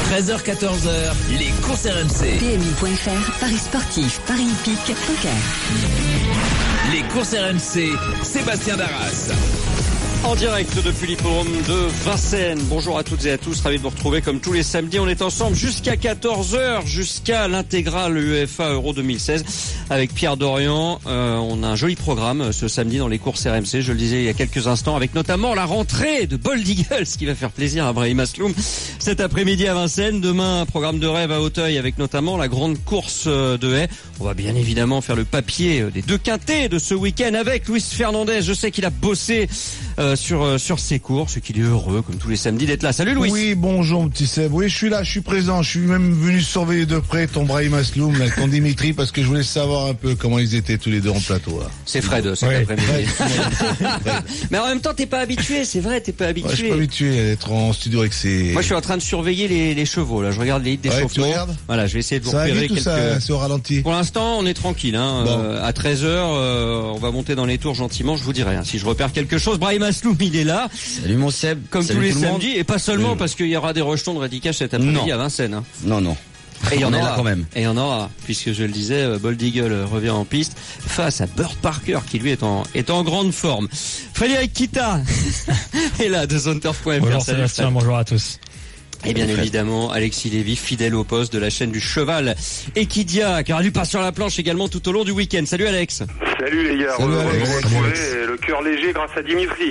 13h-14h, les courses RMC. PMU.fr, Paris sportif, Paris hippique, poker. Les courses RMC, Sébastien Darras. En direct depuis l'hippodrome de Vincennes. Bonjour à toutes et à tous, ravi de vous retrouver comme tous les samedis. On est ensemble jusqu'à 14h, jusqu'à l'intégrale UEFA Euro 2016 avec Pierre Dorian. On a un joli programme ce samedi dans les courses RMC, je le disais il y a quelques instants, avec notamment la rentrée de Bold Eagle, ce qui va faire plaisir à Brahim Asloum cet après-midi à Vincennes. Demain, un programme de rêve à Auteuil avec notamment la grande course de haies. On va bien évidemment faire le papier des deux quintés de ce week-end avec Luis Fernandez. Je sais qu'il a bossé sur ses courses et qu'il est heureux comme tous les samedis d'être là. Salut Louis. Oui, bonjour petit Seb. Oui, je suis là, je suis présent. Je suis même venu surveiller de près ton Brahim Asloum, là, ton Dimitri, parce que je voulais savoir un peu comment ils étaient tous les deux en plateau. Là. C'est Fred, cet après-midi. Mais en même temps, t'es pas habitué, c'est vrai, t'es pas habitué. Ouais, je suis pas habitué à être en studio avec ces... Moi, je suis en train de surveiller les chevaux, là. Je regarde les hits d'échauffement. Voilà, je vais essayer de vous ça repérer quelques... Ça, c'est au ralenti. Pour l'instant, on est tranquille, hein. Bon. À 13h, on va monter dans les tours gentiment, je vous dirai, hein. Si je repère quelque chose, Brahim Asloum, il est là. Salut mon Seb. Comme salut tous les tout samedis, et pas seulement parce qu'il y aura des rejetons de Radicash cet après-midi à Vincennes. Hein. Non. Et il y en aura là quand même. Et il y en aura, puisque je le disais, Bold Eagle revient en piste face à Bird Parker qui lui est en grande forme. Frédéric Kita est là de ZoneTurf.fr. Bonjour Sébastien, bonjour à tous. Et bien évidemment, Alexis Lévy, fidèle au poste de la chaîne du cheval Equidia, car lui passe sur la planche également tout au long du week-end. Salut Alex. Salut les gars, salut on va Alex. vous retrouver le cœur léger grâce à Dimitri.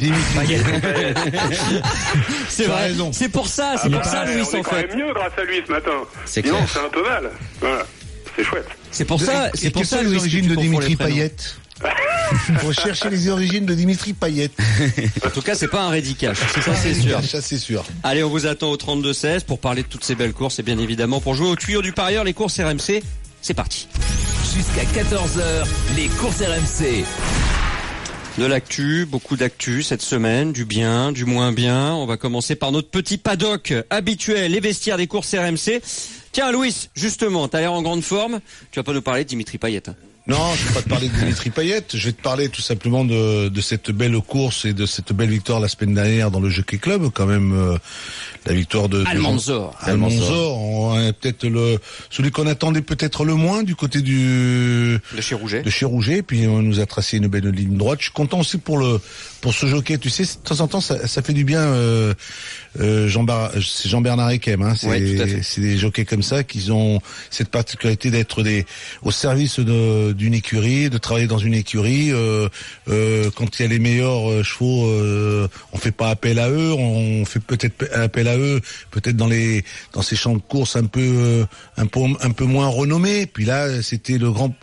C'est vrai, raison. C'est pour ça, Louis, en fait. On est quand même mieux grâce à lui ce matin. C'est sinon, clair. c'est un peu mal. Voilà, c'est chouette. C'est pour ça, les origines de Dimitri Payet. Faut chercher les origines de Dimitri Payet. En tout cas, c'est pas un Redicash, ça c'est sûr. Ça c'est sûr. Allez, on vous attend au 32-16 pour parler de toutes ces belles courses et bien évidemment pour jouer au tuyau du parieur, les courses RMC. C'est parti. Jusqu'à 14h, les courses RMC. De l'actu, beaucoup d'actu cette semaine, du bien, du moins bien. On va commencer par notre petit paddock habituel, les vestiaires des courses RMC. Tiens Louis, justement, t'as l'air en grande forme. Tu vas pas nous parler de Dimitri Payet, hein. Non, je ne vais pas te parler de Dimitri Payet. Je vais te parler tout simplement de cette belle course et de cette belle victoire la semaine dernière dans le Jockey Club. Quand même, la victoire de Almanzor. Peut-être celui qu'on attendait peut-être le moins du côté de chez Rouget. Puis on nous a tracé une belle ligne droite. Je suis content aussi pour ce jockey. Tu sais, de temps en temps, ça fait du bien. C'est Jean-Bernard Ekem, hein. C'est des jockeys comme ça qui ont cette particularité d'être au service d'une écurie, de travailler dans une écurie. Quand il y a les meilleurs chevaux, on fait pas appel à eux, on fait peut-être appel à eux, peut-être dans ces champs de course un peu moins renommés. Puis là, c'était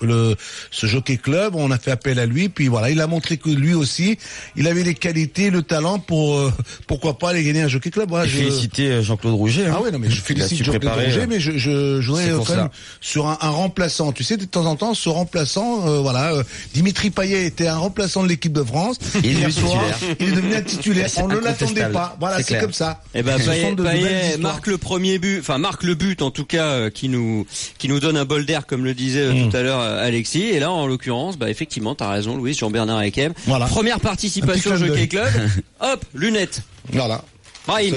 ce Jockey Club, on a fait appel à lui. Puis voilà, il a montré que lui aussi, il avait les qualités, le talent pour pourquoi pas aller gagner un Jockey Club. Voilà, féliciter Jean-Claude Rouget. Ah ouais, non mais je félicite Jean-Claude Rouget, mais je voudrais quand même sur un remplaçant. Tu sais, de temps en temps, ce remplaçant, Dimitri Payet était un remplaçant de l'équipe de France. Il est devenu un titulaire. On ne l'attendait pas. Voilà, c'est comme ça. Et Payet marque le premier but, enfin marque le but en tout cas qui nous donne un bol d'air comme le disait tout à l'heure Alexis. Et là, en l'occurrence, effectivement, t'as raison, Louis, Jean-Bernard Ekem. Voilà. Première participation au Jockey Club. Hop, lunettes. Voilà. Brahim.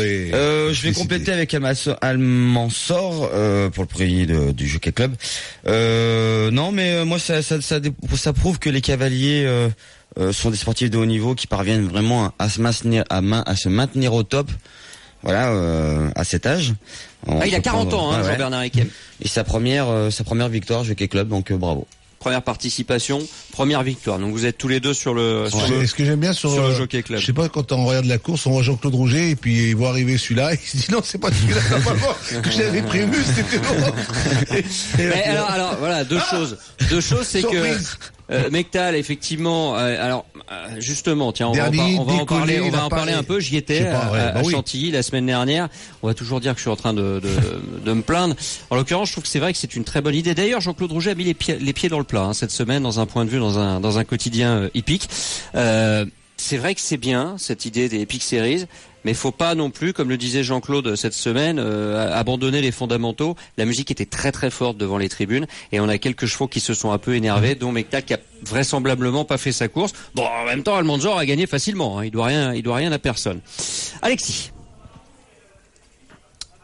Je vais compléter avec Almanzor pour le prix du Jockey Club. Non, mais moi ça prouve que les cavaliers sont des sportifs de haut niveau qui parviennent vraiment à se maintenir au top. Voilà, à cet âge. Il a 40 ans, hein, Jean-Bernard Ekem. Et sa première victoire Jockey Club, donc bravo. Première participation, première victoire. Donc vous êtes tous les deux sur le ce que j'aime bien sur le Jockey Club. Je sais pas, quand on regarde la course, on voit Jean-Claude Rouget et puis il voit arriver celui-là, il se dit non, c'est pas celui-là normalement que j'avais prévu, c'était l'autre. Mais alors voilà, deux choses, c'est surprise. Que Mectal, effectivement, justement, tiens, on va en parler un peu. J'y étais à Chantilly la semaine dernière. On va toujours dire que je suis en train de me plaindre. En l'occurrence, je trouve que c'est vrai que c'est une très bonne idée. D'ailleurs, Jean-Claude Rouget a mis les pieds dans le plat, hein, cette semaine, dans un point de vue, dans un quotidien hippique. C'est vrai que c'est bien, cette idée des Epic Series, mais faut pas non plus, comme le disait Jean-Claude cette semaine, abandonner les fondamentaux. La musique était très très forte devant les tribunes, et on a quelques chevaux qui se sont un peu énervés, dont Mectal qui a vraisemblablement pas fait sa course. Bon, en même temps, Almanzor a gagné facilement, hein. Il doit rien à personne. Alexis.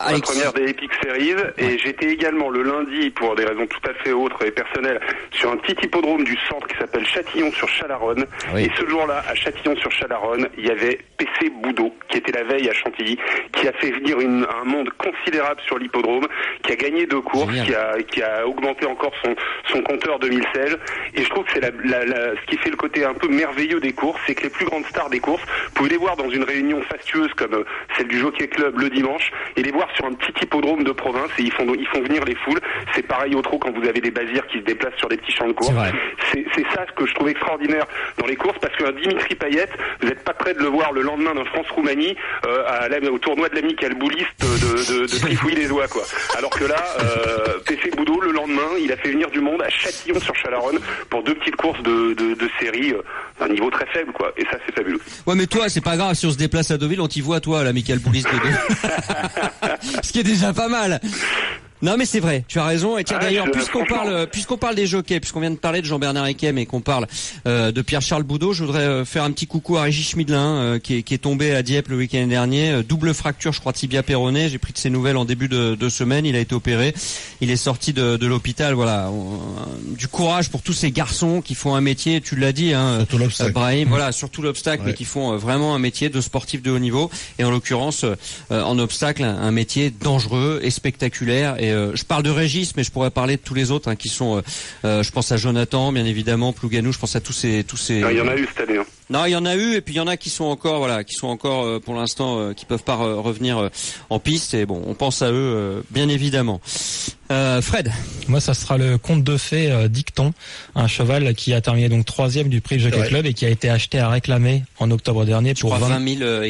la première des Epic Series, et j'étais également le lundi, pour des raisons tout à fait autres et personnelles, sur un petit hippodrome du centre qui s'appelle Châtillon-sur-Chalaronne. Oui. Et ce jour-là, à Châtillon-sur-Chalaronne, il y avait PC Boudot, qui était la veille à Chantilly, qui a fait venir un monde considérable sur l'hippodrome, qui a gagné 2 courses, qui a augmenté encore son compteur 2016. Et je trouve que c'est ce qui fait le côté un peu merveilleux des courses, c'est que les plus grandes stars des courses, vous pouvez les voir dans une réunion fastueuse comme celle du Jockey Club le dimanche, et les voir sur un petit hippodrome de province, et ils font venir les foules. C'est pareil au trot quand vous avez des basirs qui se déplacent sur des petits champs de course. C'est ça ce que je trouve extraordinaire dans les courses, parce qu'un Dimitri Payet, vous n'êtes pas prêt de le voir le lendemain d'un France-Roumanie au tournoi de l'amical bouliste de trifouiller les doigts, quoi. Alors que là, PC Boudot, le lendemain, il a fait venir du monde à Châtillon-sur-Chalaronne pour 2 petites courses de série d'un niveau très faible, quoi. Et ça, c'est fabuleux. Ouais, mais toi, c'est pas grave, si on se déplace à Deauville, on t'y voit, toi, à l'amical bouliste de Deauville. Ce qui est déjà pas mal. Non, mais c'est vrai, tu as raison. Et tiens, d'ailleurs, puisqu'on parle des jockeys, puisqu'on vient de parler de Jean-Bernard Heckem et qu'on parle de Pierre-Charles Boudot, je voudrais faire un petit coucou à Régis Schmidlin, qui est tombé à Dieppe le week-end dernier, double fracture, je crois, tibia péroné. J'ai pris de ses nouvelles en début de semaine. Il a été opéré, il est sorti de l'hôpital. Voilà, du courage pour tous ces garçons qui font un métier. Tu l'as dit, hein, Brahim. Voilà, surtout l'obstacle, mais qui font vraiment un métier de sportif de haut niveau. Et en l'occurrence, en obstacle, un métier dangereux et spectaculaire. Et je parle de Régis, mais je pourrais parler de tous les autres qui sont. Je pense à Jonathan, bien évidemment, Plouganou. Je pense à tous ces. Non, il y en a eu cette année. Hein. Non, il y en a eu, et puis il y en a qui sont encore, pour l'instant, qui peuvent pas revenir en piste. Et bon, on pense à eux, bien évidemment. Fred. Moi, ça sera le conte de fées Dicton, un cheval qui a terminé donc 3e du prix Jockey Club et qui a été acheté à réclamer en octobre dernier pour 20 000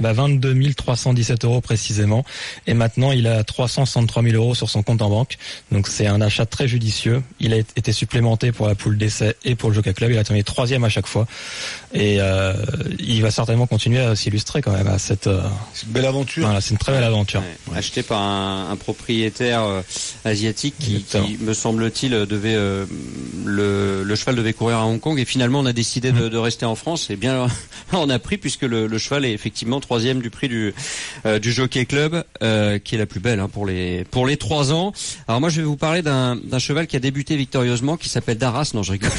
22 317 € précisément. Et maintenant, il a 363 000 € sur son compte en banque. Donc, c'est un achat très judicieux. Il a été supplémenté pour la poule d'essai et pour le Jockey Club. Il a terminé 3e à chaque fois. Et il va certainement continuer à s'illustrer quand même à cette belle aventure. Voilà, c'est une très belle aventure. Ouais. Acheté par un propriétaire asiatique qui me semble-t-il devait le cheval devait courir à Hong Kong, et finalement on a décidé de rester en France. Et bien on a pris, puisque le cheval est effectivement 3e du prix du Jockey Club, qui est la plus belle pour les 3 ans. Alors moi je vais vous parler d'un cheval qui a débuté victorieusement, qui s'appelle Darras. Non, je rigole.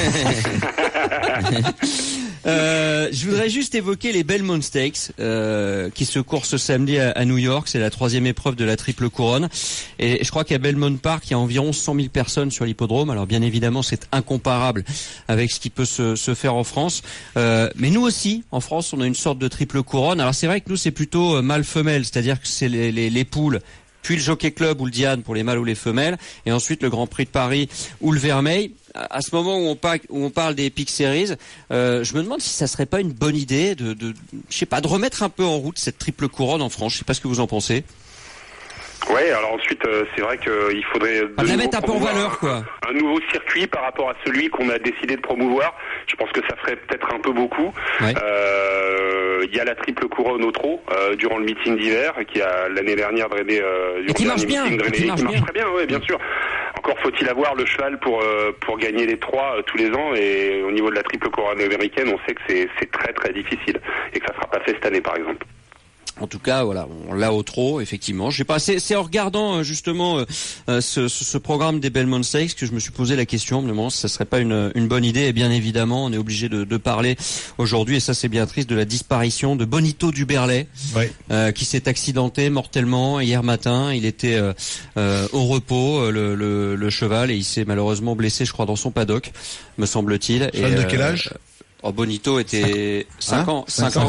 Je voudrais juste évoquer les Belmont Stakes qui se courent ce samedi à New York. C'est la 3e épreuve de la triple couronne, et je crois qu'à Belmont Park il y a environ 100 000 personnes sur l'hippodrome. Alors bien évidemment c'est incomparable avec ce qui peut se faire en France, mais nous aussi en France on a une sorte de triple couronne. Alors c'est vrai que nous c'est plutôt mâle-femelle, c'est-à-dire que c'est les poules, puis le Jockey Club ou le Diane pour les mâles ou les femelles, et ensuite le Grand Prix de Paris ou le Vermeil. À ce moment où on parle des Epic Series, je me demande si ça serait pas une bonne idée de remettre un peu en route cette triple couronne en France. Je sais pas ce que vous en pensez. Ouais, alors ensuite, c'est vrai qu'il faudrait la mettre un peu en valeur, quoi. Un nouveau circuit par rapport à celui qu'on a décidé de promouvoir. Je pense que ça ferait peut-être un peu beaucoup. Ouais. Il y a la triple couronne au trot durant le meeting d'hiver, qui a l'année dernière drainé qui marche bien, qui marche très bien, ouais, bien sûr. Encore faut-il avoir le cheval pour gagner les 3 tous les ans, et au niveau de la triple couronne américaine, on sait que c'est très très difficile et que ça sera pas fait cette année par exemple. En tout cas, voilà, on l'a au trot, effectivement. Je sais pas, c'est en regardant justement ce programme des Belmont Stakes que je me suis posé la question, me demandant si ça serait pas une bonne idée. Et bien évidemment, on est obligé de parler aujourd'hui, et ça c'est bien triste, de la disparition de Bonito Duberlet, qui s'est accidenté mortellement hier matin. Il était au repos, le cheval, et il s'est malheureusement blessé, je crois, dans son paddock, me semble-t-il. Cheval de quel âge? Bonito était 5 ans.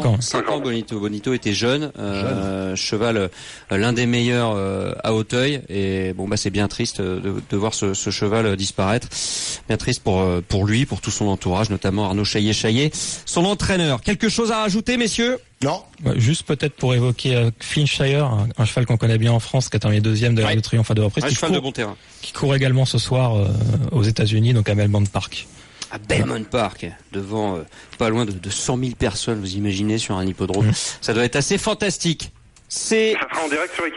Bonito était jeune. Cheval, l'un des meilleurs à Hauteuil, et bon c'est bien triste de voir ce cheval disparaître. Bien triste pour lui, pour tout son entourage, notamment Arnaud Chaillet, son entraîneur. Quelque chose à rajouter, messieurs? Non. Juste peut-être pour évoquer Flintshire, un cheval qu'on connaît bien en France, qui a terminé 2e de l'Arc de Triomphe à 2 reprises. Un cheval de bon terrain. Qui court également ce soir aux États-Unis, donc à Belmont Park. À Belmont Park, devant pas loin de 100 000 personnes, vous imaginez, sur un hippodrome. Ça doit être assez fantastique. Ça sera en direct sur Equidia.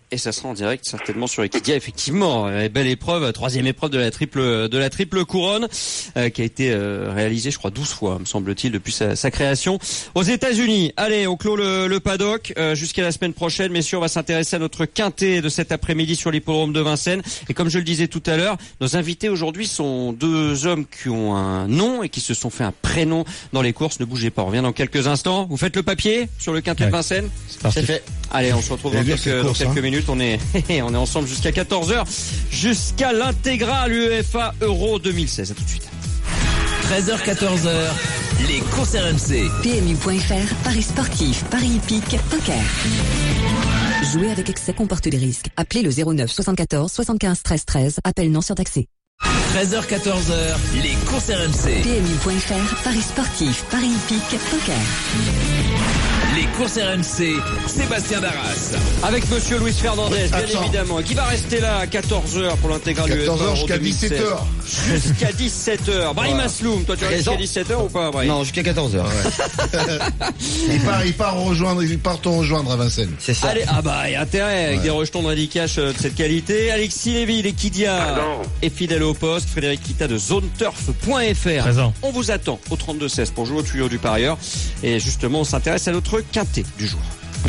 Et ça sera en direct certainement sur Equidia. Effectivement, belle épreuve, 3e épreuve de la triple couronne, qui a été réalisée, je crois, 12 fois, me semble-t-il, depuis sa création aux États-Unis. Allez, on clôt le paddock jusqu'à la semaine prochaine. Messieurs, on va s'intéresser à notre quintet de cet après-midi sur l'hippodrome de Vincennes. Et comme je le disais tout à l'heure, nos invités aujourd'hui sont deux hommes qui ont un nom et qui se sont fait un prénom dans les courses. Ne bougez pas, on revient dans quelques instants. Vous faites le papier sur le quintet de Vincennes? C'est fait. Allez, on se retrouve dans quelques minutes. On est ensemble jusqu'à 14h, jusqu'à l'intégrale UEFA Euro 2016. À tout de suite. 13h, 14h, les courses RMC. PMU.fr, paris sportif, paris hippique, poker. Jouer avec excès comporte des risques. Appelez le 09 74 75 13 13. Appel non surtaxé. 13h, 14h, les courses RMC. PMU.fr, paris sportif, paris hippique, poker. Les courses RMC, Sébastien Darras. Avec monsieur Luis Fernandez, bien évidemment, qui va rester là à 14h pour l'intégrale du 14h jusqu'à 17h. Jusqu'à 17h. Brahim Asloum, toi tu restes jusqu'à 17h ou pas, Brahim? Non, jusqu'à 14h. Ouais. il part te rejoindre à Vincennes. C'est ça. Allez, il y a intérêt avec des rejetons de Radicash de cette qualité. Alexis Lévy, l'Equidia et fidèle au poste. Frédéric Kita de ZoneTurf.fr. On vous attend au 32-16 pour jouer au tuyau du parieur. Et justement, on s'intéresse à notre quintet du jour.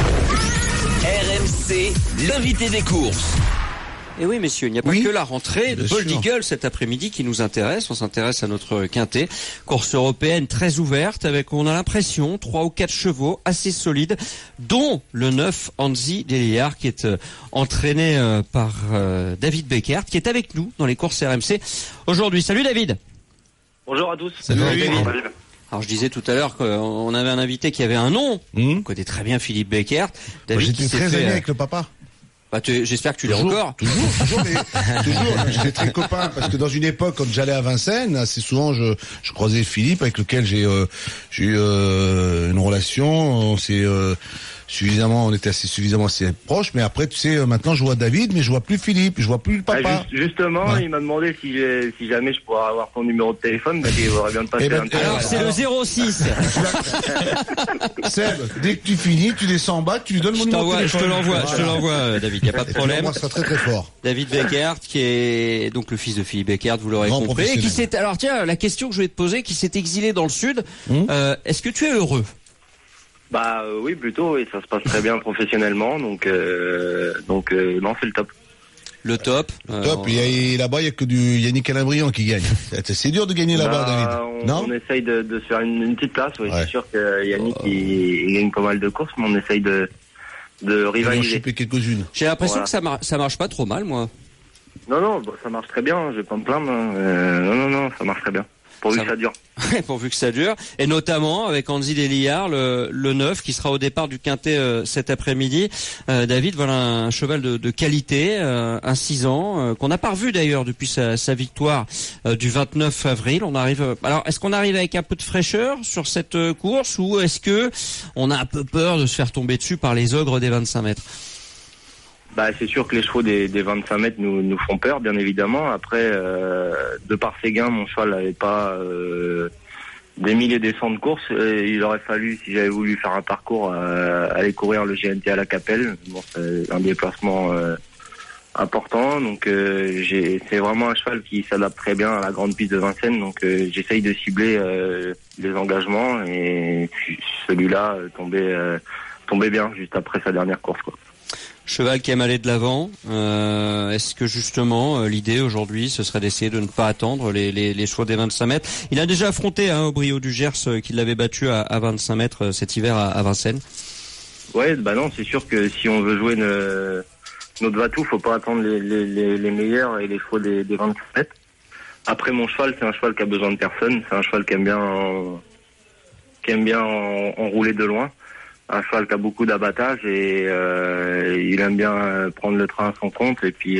RMC, l'invité des courses. Et oui, messieurs, il n'y a pas que la rentrée de Bold Eagle cet après-midi qui nous intéresse. On s'intéresse à notre quintet. Course européenne très ouverte avec, on a l'impression, 3 ou 4 chevaux assez solides, dont le 9 Hansi Deliard qui est entraîné par David Beckert, qui est avec nous dans les courses RMC aujourd'hui. Salut David. Bonjour à tous. Salut David. Alors je disais tout à l'heure qu'on avait un invité qui avait un nom. On connaît très bien Philippe Beckert. David, j'étais très ami avec le papa. J'espère que tu l'es encore. Toujours. J'étais très copain parce que dans une époque, quand j'allais à Vincennes, assez souvent, je croisais Philippe avec lequel j'ai eu une relation. On était suffisamment assez proches, mais après, tu sais, maintenant je vois David, mais je vois plus Philippe, je vois plus le papa. Justement, il m'a demandé si jamais je pourrais avoir ton numéro de téléphone, mais il aurait bien de passer alors c'est le 06. Seb, dès que tu finis, tu descends en bas, tu lui donnes mon numéro de téléphone. Je te l'envoie, David, il n'y a pas de problème. Moi, ça sera très très fort. David Beckert, qui est donc le fils de Philippe Beckert, vous l'aurez compris. Et qui alors tiens, la question que je vais te poser, qui s'est exilé dans le sud, est-ce que tu es heureux? Oui, plutôt, et ça se passe très bien professionnellement, donc non, c'est le top. Le top. Top. Là-bas, il y a que du Yannick Alain-Briand qui gagne. C'est dur de gagner là-bas, David. On essaye de se faire une petite place. Oui. Ouais. C'est sûr que Yannick il gagne pas mal de courses, mais on essaye de rivaliser. Quelques-unes. J'ai l'impression que ça marche pas trop mal, moi. Non, ça marche très bien. Je vais pas me plaindre. Non, ça marche très bien. Pourvu que ça dure. Pourvu que ça dure. Et notamment avec Hansi Deliard, le 9, qui sera au départ du quintet cet après-midi. David, voilà un cheval de qualité, un 6 ans, qu'on n'a pas revu d'ailleurs depuis sa victoire du 29 avril. Alors, est-ce qu'on arrive avec un peu de fraîcheur sur cette course, ou est-ce que on a un peu peur de se faire tomber dessus par les ogres des 25 mètres? C'est sûr que les chevaux des 25 mètres nous font peur, bien évidemment. Après, de par ses gains, mon cheval n'avait pas des milliers des cents de course. Il aurait fallu, si j'avais voulu faire un parcours, aller courir le GNT à la Capelle. Bon, c'est un déplacement important. Donc, c'est vraiment un cheval qui s'adapte très bien à la grande piste de Vincennes. Donc, j'essaye de cibler les engagements, et celui-là tombait bien juste après sa dernière course, quoi. Cheval qui aime aller de l'avant. Est-ce que justement l'idée aujourd'hui ce serait d'essayer de ne pas attendre les chevaux des 25 mètres? Il a déjà affronté au Brio du Gers qui l'avait battu à 25 mètres cet hiver à Vincennes. Ouais, non, c'est sûr que si on veut jouer notre Vatou, faut pas attendre les meilleurs et les chevaux des 25 mètres. Après, mon cheval, c'est un cheval qui a besoin de personne. C'est un cheval qui aime bien enrouler de loin. Un cheval qui a beaucoup d'abattage, et il aime bien prendre le train à son compte et puis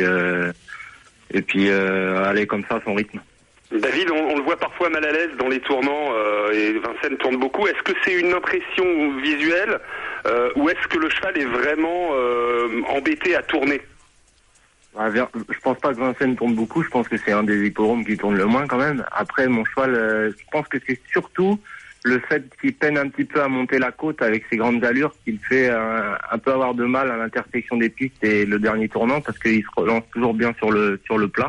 aller comme ça à son rythme. David, on le voit parfois mal à l'aise dans les tournants, et Vincennes tourne beaucoup. Est-ce que c'est une impression visuelle, ou est-ce que le cheval est vraiment embêté à tourner? Je pense pas que Vincennes tourne beaucoup. Je pense que c'est un des hippodromes qui tourne le moins quand même. Après, mon cheval, je pense que c'est surtout le fait qu'il peine un petit peu à monter la côte avec ses grandes allures, qu'il fait un peu avoir de mal à l'intersection des pistes et le dernier tournant, parce qu'il se relance toujours bien sur le plat.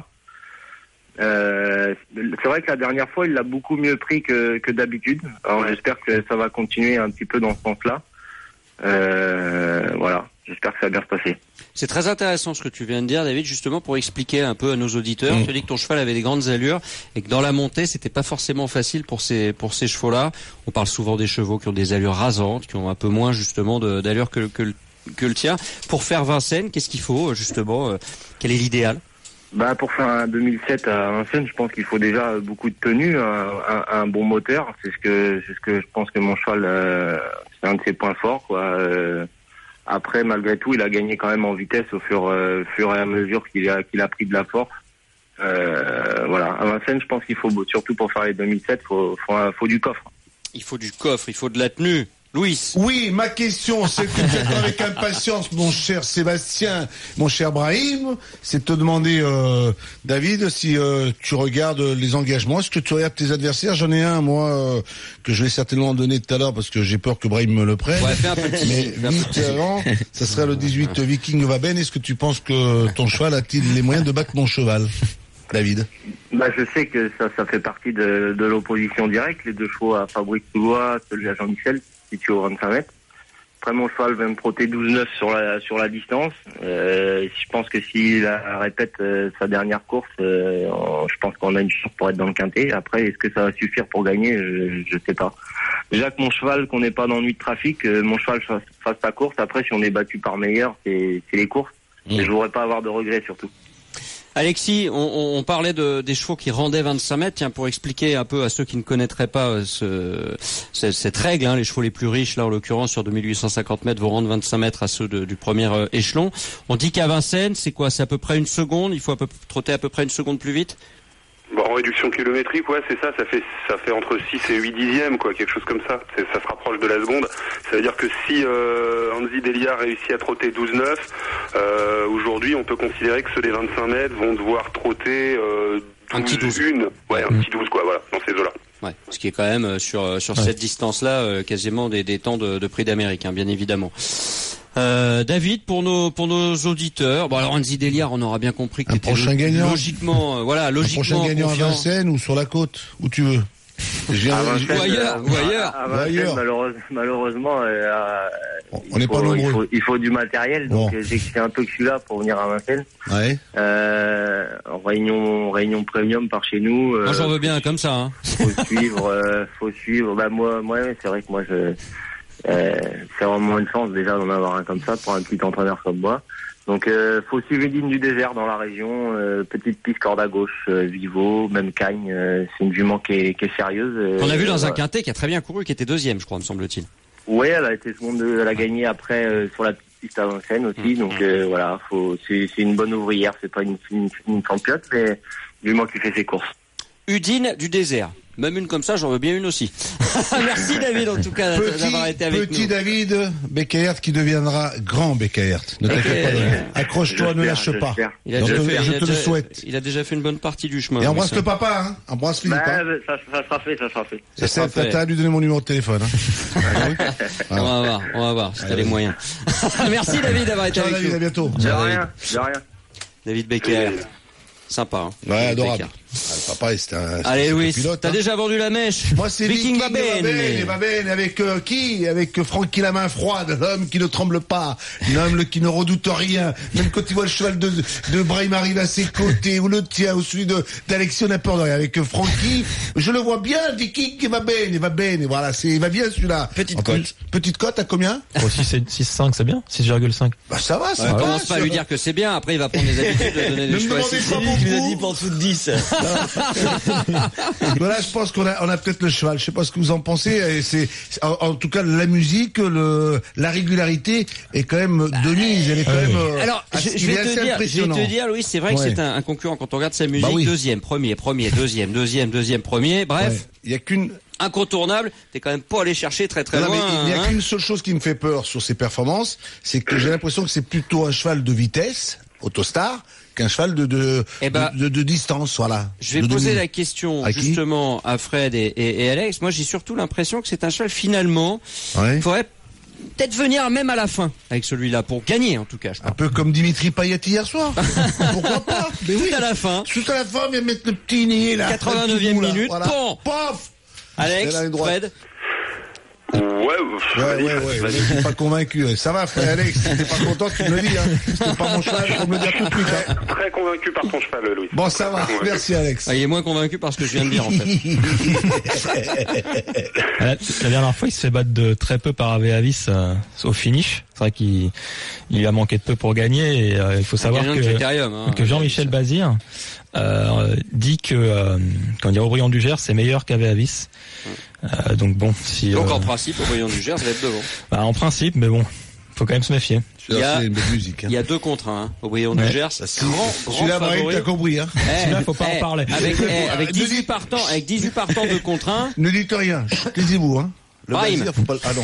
C'est vrai que la dernière fois, il l'a beaucoup mieux pris que d'habitude. Alors j'espère que ça va continuer un petit peu dans ce sens-là. Voilà, j'espère que ça va bien se passer. C'est très intéressant ce que tu viens de dire, David, justement pour expliquer un peu à nos auditeurs. Tu dis que ton cheval avait des grandes allures et que dans la montée, c'était pas forcément facile pour ces chevaux-là. On parle souvent des chevaux qui ont des allures rasantes, qui ont un peu moins justement d'allure que le tien. Pour faire Vincennes, qu'est-ce qu'il faut justement quel est l'idéal? Pour faire un 2007 à Vincennes, je pense qu'il faut déjà beaucoup de tenue, un bon moteur. C'est ce que je pense que mon cheval, c'est un de ses points forts, quoi. Après, malgré tout, il a gagné quand même en vitesse au fur et à mesure qu'il a pris de la force. Voilà. À Vincennes, je pense qu'il faut, surtout pour faire les 2007, faut du coffre. Il faut du coffre, il faut de la tenue. Louis. Oui, ma question, c'est que tu attends avec impatience, mon cher Sébastien, mon cher Brahim, c'est de te demander, David, si tu regardes les engagements. Est-ce que tu regardes tes adversaires? J'en ai un, moi, que je vais certainement donner tout à l'heure parce que j'ai peur que Brahim me le prenne. Ouais, fais un petit. Mais vite avant, ça serait le 18 Viking Vaben. Est-ce que tu penses que ton cheval a-t-il les moyens de battre mon cheval, David? Je sais que ça fait partie de l'opposition directe, les deux chevaux à Fabrice Toulois, celui à Jean-Michel, situé au 25 mètres. Après, mon cheval va me trotter 12-9 sur la distance. Je pense que s'il répète sa dernière course, je pense qu'on a une chance pour être dans le quintet. Après, est-ce que ça va suffire pour gagner? Je sais pas. Déjà que mon cheval, qu'on n'est pas d'ennui de trafic, mon cheval fasse sa course. Après, si on est battu par meilleur, c'est les courses. Et je voudrais pas avoir de regrets surtout. Alexis, on parlait des chevaux qui rendaient 25 mètres. Tiens, pour expliquer un peu à ceux qui ne connaîtraient pas cette règle, les chevaux les plus riches, là en l'occurrence sur 2850 mètres, vont rendre 25 mètres à ceux du premier échelon. On dit qu'à Vincennes, c'est quoi? C'est à peu près une seconde. Il faut trotter à peu près une seconde plus vite. En réduction kilométrique, c'est ça. Ça fait entre 6 et 8 dixièmes, quoi, quelque chose comme ça. Ça se rapproche de la seconde. Ça veut dire que si Hansi Delia réussit à trotter 12-9, aujourd'hui, on peut considérer que ceux des 25 mètres vont devoir trotter un petit 12. Un petit 12, quoi, voilà, dans ces eaux-là. Ouais, ce qui est quand même sur cette distance-là quasiment des temps de prix d'Amérique, bien évidemment. David, pour nos auditeurs, alors Hansi Delia, on aura bien compris que logiquement, logiquement. Un prochain gagnant à Vincennes ou sur la côte, où tu veux. Ou ailleurs. Malheureusement, on n'est pas nombreux. Il faut du matériel, donc j'ai quitté un peu que celui-là pour venir à Vincennes. Ouais. En réunion premium par chez nous. Moi, j'en veux bien comme ça. Faut suivre. Moi, c'est vrai que moi, c'est vraiment une chance déjà d'en avoir un comme ça pour un petit entraîneur comme moi. Donc faut suivre les lignes du désert dans la région, petite piste corde à gauche, Vivo, même Cagne, c'est une jument qui est sérieuse. On a vu dans un quintet qui a très bien couru, qui était deuxième, je crois, me semble-t-il. Oui, elle a été seconde, elle a gagné après sur la petite piste à Vincennes aussi, donc voilà, c'est une bonne ouvrière, c'est pas une championne, mais jument qui fait ses courses. Udine du désert. Même une comme ça, j'en veux bien une aussi. Merci David, en tout cas, d'avoir été avec nous. Petit David, Beccaert qui deviendra grand Beccaert. Ne t'inquiète pas. Accroche-toi, ne lâche pas. Je te le souhaite. Il a déjà fait une bonne partie du chemin. Et embrasse le papa, Embrasse Philippe. Ça sera fait. T'as lui donner mon numéro de téléphone. On va voir, si t'as les moyens. Merci David d'avoir été avec nous. À bientôt. De rien. David Beccaert. Sympa, Ouais, adorable. Le papa, c'était un Allez, Louis, pilote. T'as déjà vendu la mèche? Moi, c'est Viking Vaben. Avec qui? Avec Francky la main froide, l'homme qui ne tremble pas, l'homme qui ne redoute rien. Même quand il voit le cheval de Brahim arriver à ses côtés, ou le tien, ou celui d'Alexis, on n'a peur de rien. Avec Francky, je le vois bien, Viking Vaben. Voilà, il va bien celui-là. Petite cote à combien? 6,5, c'est bien? 6,5. Ça va, ça va. Commence pas à lui dire que c'est bien, après il va prendre les habitudes de donner des choix. Tu nous as dit pas en dessous de 10. Voilà, je pense qu'on a peut-être le cheval. Je sais pas ce que vous en pensez. Et c'est, en tout cas, la musique, la régularité est quand même de mise. Elle est quand même. Alors, je vais te dire, Louis, c'est vrai que c'est un concurrent quand on regarde sa musique. Deuxième, premier, deuxième, premier. Bref. Il y a qu'une. Incontournable, t'es quand même pas allé chercher très loin. Il n'y a qu'une seule chose qui me fait peur sur ses performances, c'est que j'ai l'impression que c'est plutôt un cheval de vitesse, Autostar qu'un cheval de distance, voilà. Je vais poser la question justement à Fred et Alex. Moi, j'ai surtout l'impression que c'est un cheval finalement. Il faudrait peut-être venir même à la fin avec celui-là pour gagner en tout cas. Un peu comme Dimitri Payet hier soir. Pourquoi pas? Mais tout à la fin. Tout à la fin, viens mettre le petit nez là. 89e minute. Voilà. Pof. Alex, Fred. Ouais. Je suis pas convaincu. Ça va, frère Alex. Si t'es pas content, tu me le dis. C'était pas mon cheval, faut me le dire tout de suite. Très convaincu par ton cheval, Louis. Bon, ça va. Merci, Alex. Il est moins convaincu par ce que je viens de dire, en fait. La dernière fois, il se fait battre de très peu par Aveavis au finish. C'est vrai qu'il a manqué de peu pour gagner. Et il faut savoir que Jean-Michel Bazir dit que Aubryon du Gers c'est meilleur qu'Aveavis. Donc bon, donc en principe, Aubryon du Gers va être devant. En principe, mais bon, faut quand même se méfier. Il y a 2 contre 1. Aubryon du Gers, celui-là, Brahim, t'as compris. Celui-là, faut pas en parler. Avec 18 partants, 2 contre 1. Ne dites rien. Taisez-vous, Le Brahim. Bazir, faut pas. Ah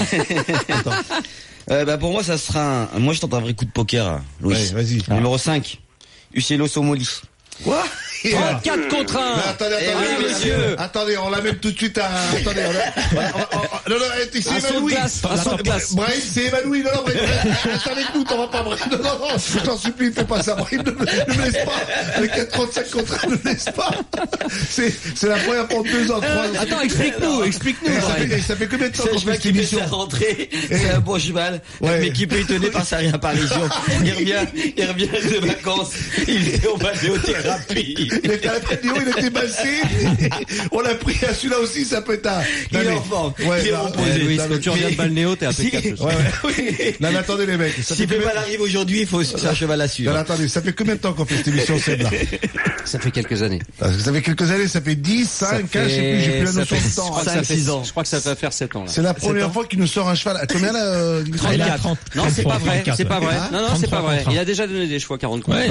non. Pour moi, ça sera moi, je tente un vrai coup de poker, Louis. Ouais, vas-y. Numéro 5. Uccello Somoli. Quoi? 4 contre 1. Attendez, messieurs. Attendez, on l'amène tout de suite à. Attendez, non, c'est évanoui. Brahim, c'est évanoui. Non, reste avec nous, t'en vas pas, Brahim. Non, je t'en supplie, fais pas ça, Brahim. Ne me laisse pas. Avec 35 contre 1, ne me laisse pas. C'est la première fois en 2 ans, 3 ans. Attends, explique-nous. Ça fait combien de temps qu'on fait cette émission? émission? Sa rentrée, c'est un bon cheval. Mais qui peut étonner par sa réapparition. Il revient de vacances. Il était en balnéothérapie. Il était à la Prédion, il était massé. On l'a pris à celui-là aussi, ça peut être un. Il est en forme. Il est reposé. Louis, quand tu reviens de balnéo, t'es impeccable. Non, mais attendez, les mecs. S'il peut pas l'arriver aujourd'hui, il faut c'est un cheval à suivre. Non, attendez, ça fait combien de temps qu'on fait cette émission, Seb, là? Ça fait quelques années. Ça fait quelques années, ça fait 10, 5, 15, je sais plus, j'ai plus la notion de temps. 5, 6 ans. Je crois que ça va faire 7 ans, là. C'est la première fois qu'il nous sort un cheval. À combien, là, 34. Non, c'est pas vrai. C'est pas vrai. Non, c'est pas vrai. Il a déjà donné des chevaux à 40 contre.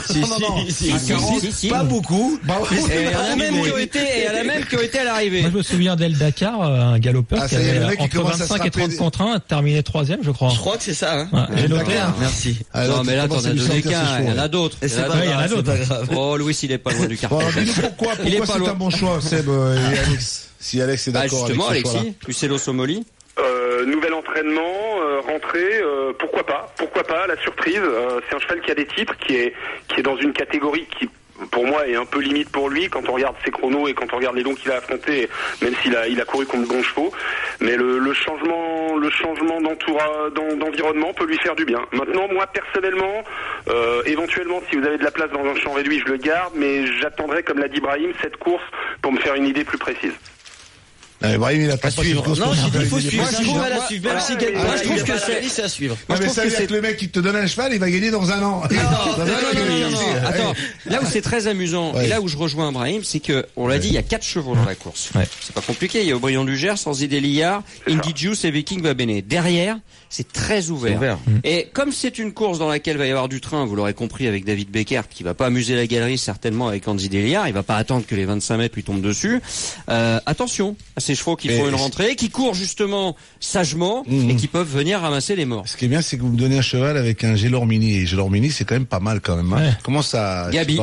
Si. Pas beaucoup. Et il y en a même qui ont été à l'arrivée. Moi, je me souviens d'El Dakar, un galopeur qui avait entre 25 et 30 contre 1, terminé 3e, je crois. Je crois que c'est ça, J'ai noté. Merci. Non, mais là, t'en as donné qu'un. Il y en a d'autres. Il y en a d'autres. Oh, Louis, il est pas loin du carton. Pourquoi c'est un bon choix, Seb et Alex? Si Alex est d'accord avec ce choix-là. Justement, Alexis, Uccello Somoli. Nouvel entraînement, rentrée, pourquoi pas, la surprise. C'est un cheval qui a des titres, qui est dans une catégorie qui, pour moi, est un peu limite pour lui quand on regarde ses chronos et quand on regarde les dons qu'il a affrontés, même s'il a couru contre de bons chevaux. Mais le changement d'environnement peut lui faire du bien. Maintenant, moi, personnellement, éventuellement, si vous avez de la place dans un champ réduit, je le garde, mais j'attendrai, comme l'a dit Brahim, cette course pour me faire une idée plus précise. Brahim, il a pas suivre. Non, il faut suivre. Moi, je trouve que c'est à suivre. Non, mais ça veut dire que le mec qui te donne un cheval, il va gagner dans un an. Non. Attends, là où c'est très amusant, et là où je rejoins Brahim, c'est que, on l'a dit, il y a 4 chevaux dans la course. C'est pas compliqué. Il y a Aubryon du Gers, Sanzide Liard, Indy Juice et Viking Vabene. Derrière, c'est très ouvert. Et comme c'est une course dans laquelle va y avoir du train, vous l'aurez compris avec David Beckert, qui va pas amuser la galerie certainement avec Andy Liard, il va pas attendre que les 25 mètres lui tombent dessus. Attention à ces chevaux qui font une rentrée, qui courent justement sagement et qui peuvent venir ramasser les morts. Ce qui est bien, c'est que vous me donnez un cheval avec un Gelormini, et Gelormini, c'est quand même pas mal quand même. Hein. Comment ça? Gabi.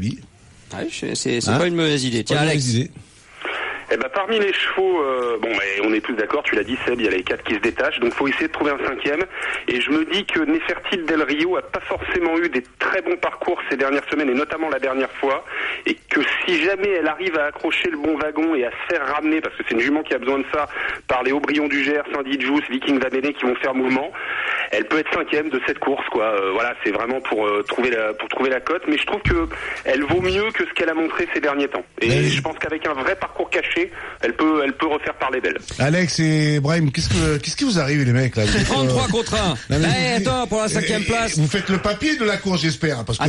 C'est pas une mauvaise idée. Tiens, Alex. Parmi les chevaux, on est tous d'accord, tu l'as dit Seb, il y a les 4 qui se détachent, donc faut essayer de trouver un 5e. Et je me dis que Nefertiti Del Rio a pas forcément eu des très bons parcours ces dernières semaines, et notamment la dernière fois, et que si jamais elle arrive à accrocher le bon wagon et à se faire ramener, parce que c'est une jument qui a besoin de ça, par les Aubryon du Gers, Indy Juice, Viking Vabene qui vont faire mouvement, elle peut être 5e de cette course, quoi. Voilà, c'est vraiment pour trouver la cote, mais je trouve que elle vaut mieux que ce qu'elle a montré ces derniers temps. Et je pense qu'avec un vrai parcours caché, elle peut refaire parler d'elle. Alex et Brahim, qu'est-ce qui vous arrive, les mecs, là? 33 contre 1. Attends, pour la 5e place. Vous faites le papier de la course, j'espère, parce que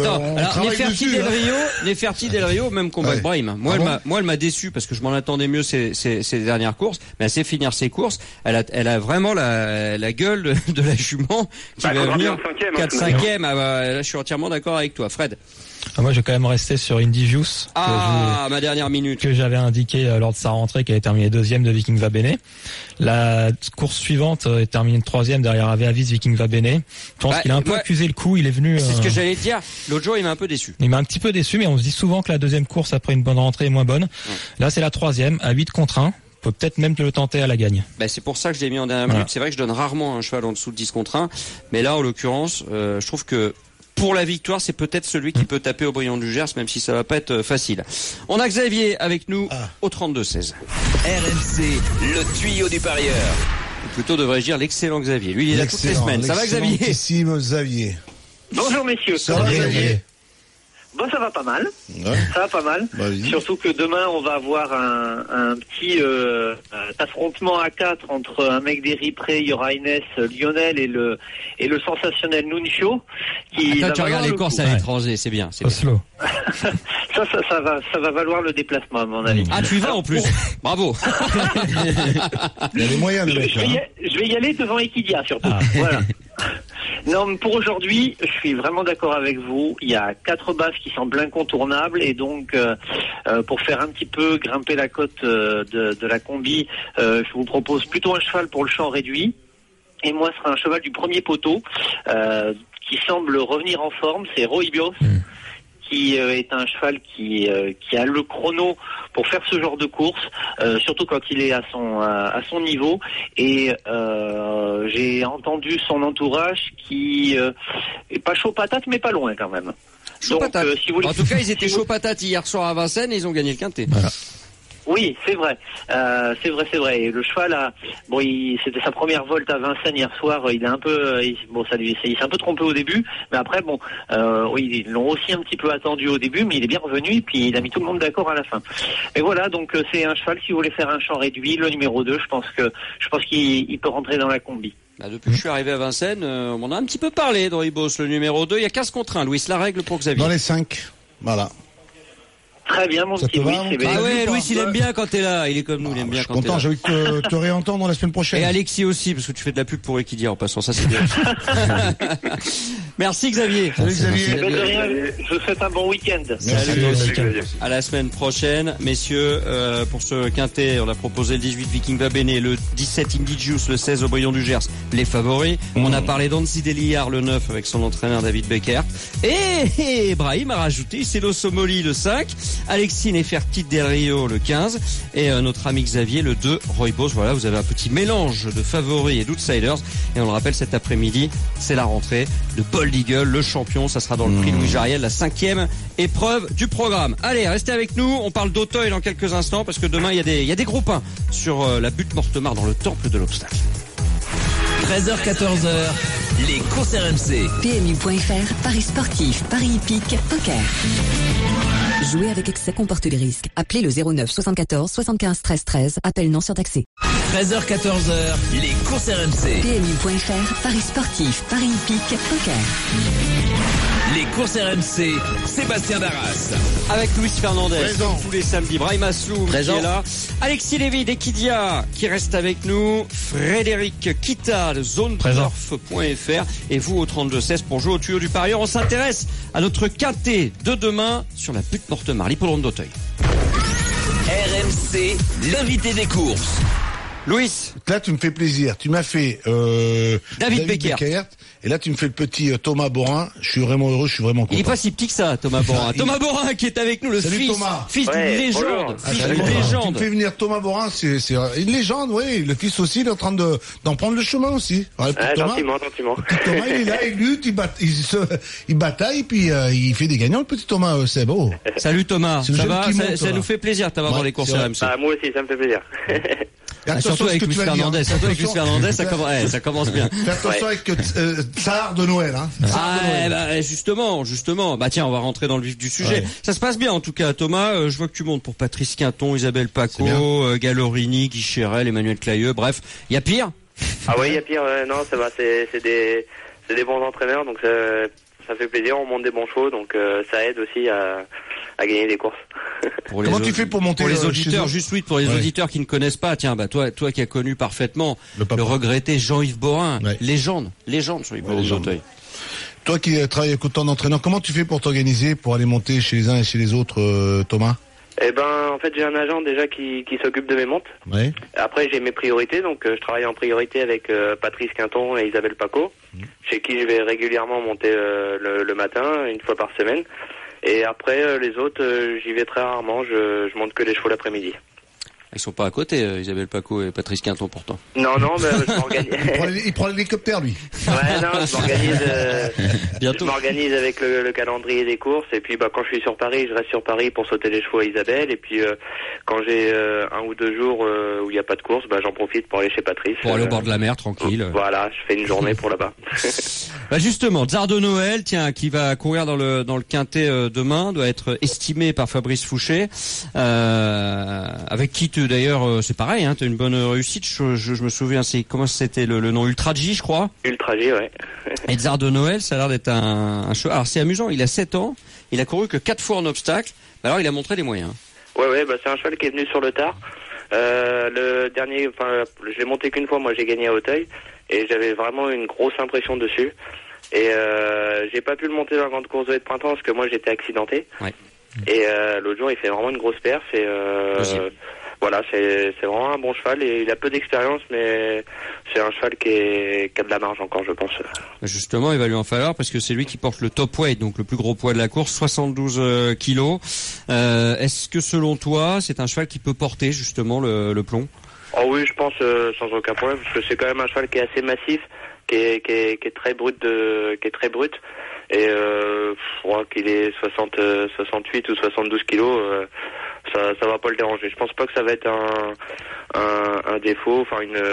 Nefertiti Del Rio, même combat que Brahim. Moi, elle m'a déçu parce que je m'en attendais mieux ces dernières courses, mais elle sait finir ses courses. Elle a vraiment la gueule de la jument sûrement qu'il va venir 4-5e. Là, je suis entièrement d'accord avec toi, Fred. Moi, je vais quand même rester sur Indy Juice. Ma dernière minute. Que j'avais indiqué lors de sa rentrée, qui avait terminé 2e de Viking Va Bene. La course suivante est terminée 3e derrière Aveavis Viking Va Bene. Je pense qu'il a un peu accusé le coup. Il est venu. C'est ce que j'allais te dire. L'autre jour, il m'a un peu déçu. Il m'a un petit peu déçu, mais on se dit souvent que la deuxième course après une bonne rentrée est moins bonne. Là, c'est la 3e à 8 contre 1. Peut peut-être même le tenter à la gagne. C'est pour ça que je l'ai mis en dernière minute. C'est vrai que je donne rarement un cheval en dessous de 10 contre 1. Mais là, en l'occurrence, je trouve que pour la victoire, c'est peut-être celui qui peut taper au Brillant du Gers, même si ça va pas être facile. On a Xavier avec nous au 32-16. RMC, le tuyau du parieur. Ou plutôt devrais-je dire l'excellent Xavier. Lui, il est là toutes les semaines. Ça va, Xavier? Xavier. Bonjour messieurs. Ça va, Xavier? Bon, ça va pas mal. Ouais. Ça va pas mal. Surtout que demain, on va avoir un petit affrontement à 4 entre un mec des Ripré, il y aura Inès, Lionel et le sensationnel Nuncio. Tu regardes les courses à l'étranger, c'est bien. Oslo. ça va valoir le déplacement, à mon avis. Tu y vas en plus. Bravo. Il y a les moyens, le mec. Je vais y aller devant Equidia, surtout. Voilà. Non, mais pour aujourd'hui, je suis vraiment d'accord avec vous. Il y a 4 bases qui semblent incontournables et donc pour faire un petit peu grimper la cote de la combi, je vous propose plutôt un cheval pour le champ réduit. Et moi, ce sera un cheval du premier poteau qui semble revenir en forme. C'est Roibios. Qui est un cheval qui a le chrono pour faire ce genre de course, surtout quand il est à son niveau. Et j'ai entendu son entourage qui est pas chaud patate, mais pas loin quand même. Chaud patate. Si vous voulez, en tout cas, ils étaient chaud patate hier soir à Vincennes et ils ont gagné le quintet. Voilà. Oui, c'est vrai. C'est vrai. Et le cheval c'était sa première volte à Vincennes hier soir. Il est un peu, il s'est un peu trompé au début, mais après ils l'ont aussi un petit peu attendu au début, mais il est bien revenu et puis il a mis tout le monde d'accord à la fin. Et voilà, donc c'est un cheval. Si vous voulez faire un champ réduit, le numéro 2, je pense qu'il peut rentrer dans la combi. Depuis que je suis arrivé à Vincennes, on m'en a un petit peu parlé de Roibios, le numéro 2. Il y a 15 contre 1. Louis, la règle pour Xavier. Dans les 5. Voilà. Très bien, mon petit Louis. Louis, il aime bien quand t'es là. Il est comme nous, il aime bien quand t'es là. Je suis content, j'ai envie de te réentendre la semaine prochaine. Et Alexis aussi, parce que tu fais de la pub pour Equidia en passant. Ça, c'est bien. Merci, Xavier. Salut, Xavier. De rien, je vous souhaite un bon week-end. Salut. À la semaine prochaine. Messieurs, pour ce quintet, on a proposé le 18 Viking Va Bene, le 17 Indy Juice, le 16 au Brillant du Gers, les favoris. On a parlé d'Anzi Deliar, le 9, avec son entraîneur David Becker. Et Brahim a rajouté Celo Somoli, le 5. Alexis Nefertiti Del Rio, le 15, et notre ami Xavier, le 2, Roibios. Voilà, vous avez un petit mélange de favoris et d'outsiders. Et on le rappelle, cet après-midi, c'est la rentrée de Bold Eagle, le champion. Ça sera dans le prix Louis Jariel, la 5e épreuve du programme. Allez, restez avec nous. On parle d'Auteuil dans quelques instants, parce que demain, il y a des groupes 1 sur la butte Mortemart dans le temple de l'obstacle. 13h-14h, les courses RMC. PMU.fr, paris sportif, paris hippique, poker. Jouer avec excès comporte des risques. Appelez le 09 74 75 13 13. Appel non surtaxé. 13h-14h, les courses RMC. PMU.fr, paris sportif, paris hippique, poker. Les courses RMC, Sébastien Darras. Avec Luis Fernandez, présent. Tous les samedis. Brahim Asloum qui est là. Alexis Lévy d'Equidia qui reste avec nous. Frédéric Kita de zoneturf.fr. Et vous au 32-16 pour jouer au tuyau du parieur. On s'intéresse à notre quintet de demain sur la butte Mortemart, l'hippodrome d'Auteuil. RMC, l'invité des courses. Louis. Là, tu me fais plaisir. Tu m'as fait David Becker. Et là, tu me fais le petit Thomas Borin. Je suis vraiment heureux, je suis vraiment content. Il est pas si petit que ça, Thomas Borin. Thomas Borin qui est avec nous, le Salut, fils Thomas. Fils d'une légende. Fils d'une légende. Tu me fais venir Thomas Borin, c'est une légende, oui. Le fils aussi, il est en train d'en prendre le chemin aussi. Ouais, gentiment. Thomas, il est là, il lutte, il bataille, puis il fait des gagnants, le petit Thomas, c'est beau. Salut Thomas. Ça va? Ça nous fait plaisir de t'avoir dans les courses RMC. Moi aussi, ça me fait plaisir. Surtout avec Luis Fernandez, ça commence bien. Fais attention avec Tsar de Noël, hein. Justement. Tiens, on va rentrer dans le vif du sujet. Ouais. Ça se passe bien en tout cas, Thomas. Je vois que tu montes pour Patrice Quinton, Isabelle Paco, Gallorini, Guy Chérel, Emmanuel Clayeux. Bref, il y a pire. Ah oui, il y a pire. Non, ça va. C'est des bons entraîneurs, donc ça fait plaisir. On monte des bons chevaux, donc ça aide aussi à gagner des courses. Comment tu fais pour monter pour les auditeurs, juste oui, pour les auditeurs qui ne connaissent pas, tiens, bah toi qui as connu parfaitement le regretté Jean-Yves Borin, légende Jean-Yves Borin d'Auteuil. Toi qui travailles avec autant d'entraîneurs, comment tu fais pour t'organiser, pour aller monter chez les uns et chez les autres, Thomas? Eh ben, en fait, j'ai un agent déjà qui s'occupe de mes montes. Ouais. Après, j'ai mes priorités, donc je travaille en priorité avec Patrice Quinton et Isabelle Paco, chez qui je vais régulièrement monter le matin, une fois par semaine. Et après, les autres, j'y vais très rarement, je monte que les chevaux l'après-midi. Ils sont pas à côté, Isabelle Paco et Patrice Quinton, pourtant. Non, mais je m'organise. Il prend l'hélicoptère, lui. Ouais, non, je m'organise. Bientôt. Je m'organise avec le calendrier des courses. Et puis, quand je suis sur Paris, je reste sur Paris pour sauter les chevaux à Isabelle. Et puis, quand j'ai 1 ou 2 jours où il n'y a pas de course, j'en profite pour aller chez Patrice. Pour aller au bord de la mer, tranquille. Voilà, je fais une journée pour là-bas. Justement, Tsar de Noël, tiens, qui va courir dans le quintet demain, doit être estimé par Fabrice Fouché, avec qui d'ailleurs, c'est pareil, t'as une bonne réussite. Je me souviens, comment c'était le nom, Ultra G, je crois. Ultra G, ouais. Et Tsar de Noël, ça a l'air d'être un cheval. Alors c'est amusant, il a 7 ans, il a couru que 4 fois en obstacle. Alors il a montré des moyens. Ouais, c'est un cheval qui est venu sur le tard. Le dernier, je l'ai monté qu'une fois, moi j'ai gagné à Auteuil et j'avais vraiment une grosse impression dessus. Et j'ai pas pu le monter dans la grande course de printemps parce que moi j'étais accidenté. Ouais. Et l'autre jour il fait vraiment une grosse perf et voilà, c'est vraiment un bon cheval et il a peu d'expérience, mais c'est un cheval qui a de la marge encore, je pense. Justement, il va lui en falloir parce que c'est lui qui porte le top weight, donc le plus gros poids de la course, 72 kilos. Est-ce que selon toi, c'est un cheval qui peut porter justement le plomb? Oh oui, je pense sans aucun problème, parce que c'est quand même un cheval qui est assez massif, qui est très brut et je crois qu'il est 68 ou 72 kilos. Ça va pas le déranger. Je pense pas que ça va être un défaut,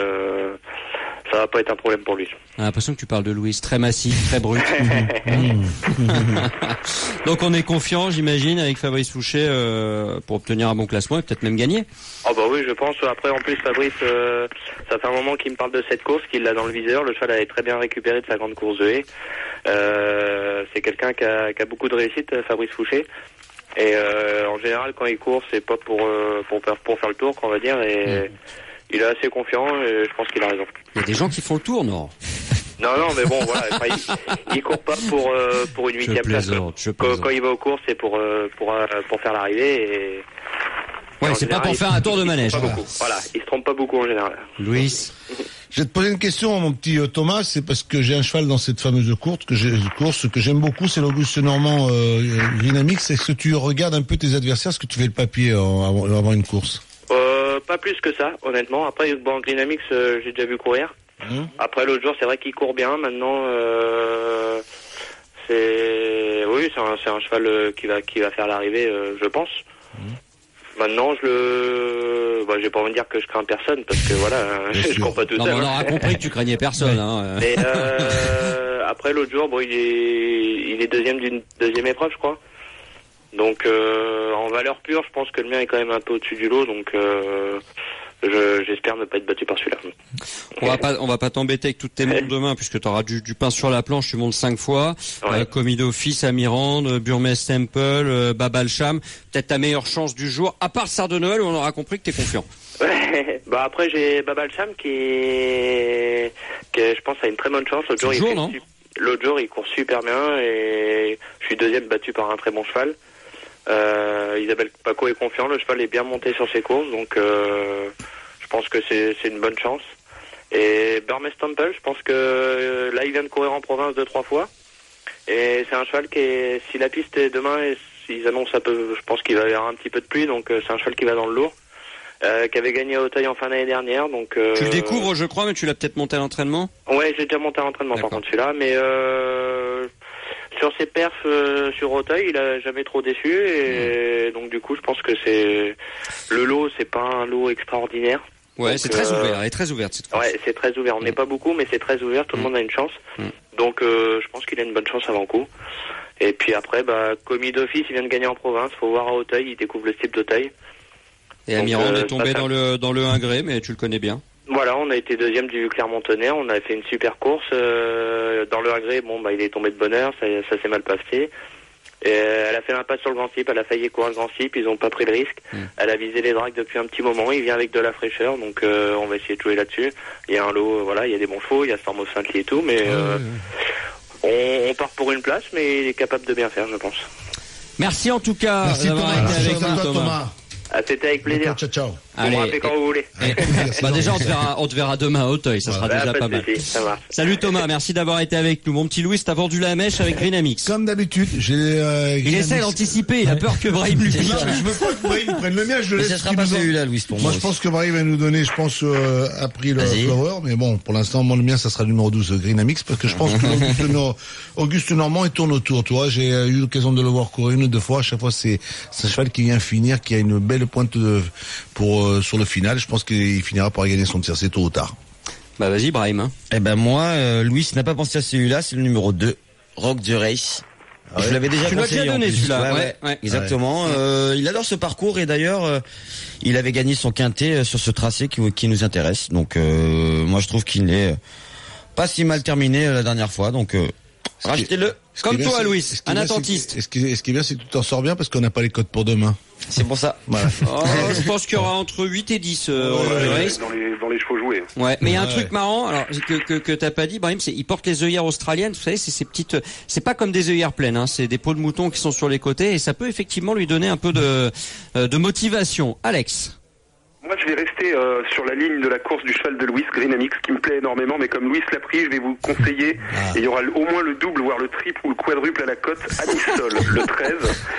ça va pas être un problème pour lui. J'ai l'impression que tu parles de Louis, très massif, très brut. Donc on est confiant, j'imagine, avec Fabrice Fouché pour obtenir un bon classement et peut-être même gagner. Oh oui, je pense. Après, en plus, Fabrice, ça fait un moment qu'il me parle de cette course, qu'il l'a dans le viseur. Le cheval avait très bien récupéré de sa grande course de haie. C'est quelqu'un qui a beaucoup de réussite, Fabrice Fouché. Et en général, quand il court, c'est pas pour faire le tour, qu'on va dire. Et il est assez confiant et je pense qu'il a raison. Il y a des gens qui font le tour, non? Non, mais bon, voilà. Il court pas pour une 8e place. Quand il va aux courses, c'est pour faire l'arrivée. Et ouais, c'est pas pour faire un tour de manège. Voilà, il se trompe pas beaucoup en général. Louis. Je vais te poser une question, mon petit Thomas, c'est parce que j'ai un cheval dans cette fameuse course que j'aime beaucoup, c'est l'Auguste Normand Dynamics. Est-ce que tu regardes un peu tes adversaires, est-ce que tu fais le papier avant une course? Pas plus que ça, honnêtement. Après, Dynamics, j'ai déjà vu courir. Après, l'autre jour, c'est vrai qu'il court bien. Maintenant, c'est un cheval qui va faire l'arrivée, je pense. Maintenant, je vais pas envie de dire que je crains personne parce que voilà, je cours pas tout seul. On aura compris que tu craignais personne. Mais après l'autre jour, il est deuxième d'une deuxième épreuve, je crois. Donc en valeur pure, je pense que le mien est quand même un peu au-dessus du lot. Donc j'espère ne pas être battu par celui-là. On va pas t'embêter avec toutes tes montres demain puisque tu auras du pain sur la planche. Tu montes 5 fois. Commis d'office, Amirande, Burmese Temple, Babalcham. Peut-être ta meilleure chance du jour, à part Tsar de Noël où on aura compris que t'es confiant. Ouais. Après j'ai Babalcham qui je pense a une très bonne chance. L'autre jour il court super bien et je suis deuxième battu par un très bon cheval. Isabelle Paco est confiant, le cheval est bien monté sur ses courses, donc je pense que c'est une bonne chance. Et Burmese Temple, je pense que là il vient de courir en province 2-3 fois et c'est un cheval si la piste est demain et s'ils annoncent je pense qu'il va y avoir un petit peu de pluie, donc c'est un cheval qui va dans le lourd, qui avait gagné à Auteuil en fin d'année dernière, donc tu le découvres, je crois, mais tu l'as peut-être monté à l'entraînement? Ouais, j'ai déjà monté à l'entraînement. D'accord. Par contre celui-là, mais sur ses perfs sur Auteuil, il a jamais trop déçu et donc du coup, je pense que le lot, c'est pas un lot extraordinaire. Ouais, donc, c'est très ouvert, elle est très ouverte cette course. Ouais, c'est très ouvert. On n'est pas beaucoup, mais c'est très ouvert. Tout le monde a une chance. Donc, je pense qu'il a une bonne chance avant coup. Et puis après, commis d'office, il vient de gagner en province. Faut voir à Auteuil, il découvre le style d'Auteuil. Et Amirande est tombé dans le 1 gré, mais tu le connais bien. Voilà, on a été deuxième du Clermont-Tonnerre, on a fait une super course. Dans le agré, il est tombé de bonne heure, ça s'est mal passé. Et elle a fait l'impasse sur le grand slip, elle a failli courir le grand slip, ils ont pas pris le risque. Elle a visé les drags depuis un petit moment, il vient avec de la fraîcheur, donc on va essayer de jouer là-dessus. Il y a un lot, voilà, il y a des bons chevaux, il y a Storm of Saint-Ly et tout, mais on part pour une place, mais il est capable de bien faire, je pense. Merci en tout cas d'avoir été avec nous, Thomas. C'était avec plaisir. Ciao. Vous me rappelez quand vous voulez. Déjà, on te verra demain à Auteuil, ça sera déjà pas mal. Ça marche. Salut Thomas, merci d'avoir été avec nous. Mon petit Louis, t'as vendu la mèche avec Greenamix. Comme d'habitude, il essaie d'anticiper, il a peur que Brahim lui pique. Je veux pas que Brahim prenne le mien, je le laisse. Ça sera pas celui-là, Louis, pour moi. Moi, je pense que Brahim va nous donner, a pris le Flower, mais bon, pour l'instant, moi, le mien, ça sera le numéro 12, Greenamix, parce que je pense que Auguste Normand, il tourne autour, tu vois. J'ai eu l'occasion de le voir courir une ou deux fois. À chaque fois, c'est un cheval qui vient finir, qui a une belle pointe sur le final. Je pense qu'il finira par gagner son tir, c'est tôt ou tard. Bah vas-y Brahim. Hein. Eh ben moi, Louis n'a pas pensé à celui-là, c'est le numéro 2, Rock the Race. Je l'avais déjà conseillé. Tu l'as déjà donné celui-là. Ouais. Exactement. Ouais. Il adore ce parcours et d'ailleurs, il avait gagné son quintet sur ce tracé qui nous intéresse. Donc moi je trouve qu'il n'est pas si mal terminé la dernière fois. Donc rachetez-le. Comme toi, Louis, un attentiste. Ce qui est bien, c'est que tu t'en sors bien parce qu'on n'a pas les codes pour demain. C'est pour ça. Voilà. Je pense qu'il y aura entre 8 et 10 race. Dans les chevaux joués. Ouais, mais il y a un truc marrant, alors que t'as pas dit, Brahim, c'est il porte les œillères australiennes. Vous savez, c'est ces petites, c'est pas comme des œillères pleines, hein, c'est des peaux de mouton qui sont sur les côtés et ça peut effectivement lui donner un peu de motivation. Alex. Moi, je vais rester sur la ligne de la course du cheval de Louis, Greenamix, qui me plaît énormément, mais comme Louis l'a pris, je vais vous conseiller, et il y aura au moins le double, voire le triple ou le quadruple à la cote, Amisol, le 13,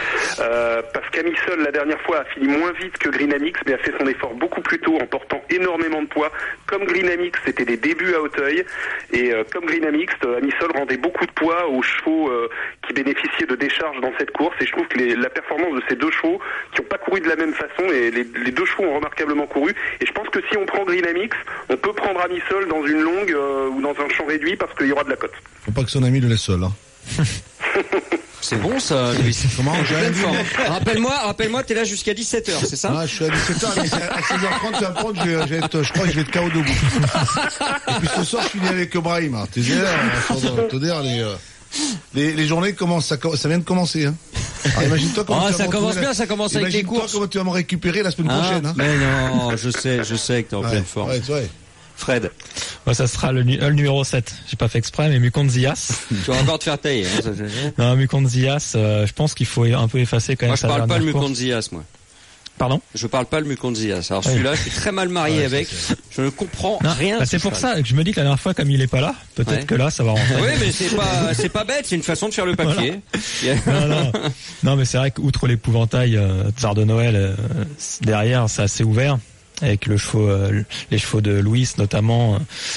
parce qu'Amisol, la dernière fois, a fini moins vite que Greenamix, mais a fait son effort beaucoup plus tôt en portant énormément de poids. Comme Greenamix, c'était des débuts à Auteuil, et comme Greenamix, Amisol rendait beaucoup de poids aux chevaux qui bénéficiaient de décharge dans cette course, et je trouve que la performance de ces deux chevaux, qui n'ont pas couru de la même façon, et les deux chevaux ont remarquablement couru, et je pense que si on prend Greenamix, on peut prendre Amisol dans une longue ou dans un champ réduit parce qu'il y aura de la cote. Faut pas que son ami le laisse seul. Hein. C'est bon ça, Louis. Comment Rappelle-moi, t'es là jusqu'à 17h, c'est ça? Ah, je suis à 17h, mais à 16h30, tu vas prendre, je crois que je vais être KO debout. Et puis ce soir, je finis avec Brahim. Hein. Les journées commencent, ça vient de commencer, hein. Alors, imagine-toi comment ça commence bien, ça commence avec les courses. Comment tu vas me récupérer la semaine prochaine, hein. Mais non, je sais que t'es en pleine forme. Ouais. Fred. Ouais, ça sera le numéro 7. J'ai pas fait exprès, mais Mukonzias. Tu vas encore te faire tailler, hein. Non, Mukonzias, je pense qu'il faut un peu effacer quand même. Moi, je parle pas le Mukonzias, moi. Pardon? Je parle pas le Mukonzias. Alors celui-là, je suis très mal marié avec. Je ne comprends rien. Bah, c'est pour ça que je me dis que la dernière fois, comme il est pas là, peut-être que là, ça va rentrer. Oui, mais c'est pas bête. C'est une façon de faire le papier. Voilà. Non, mais c'est vrai qu'outre l'épouvantail Tsar de Noël, derrière, c'est assez ouvert. Avec les chevaux de Louis, notamment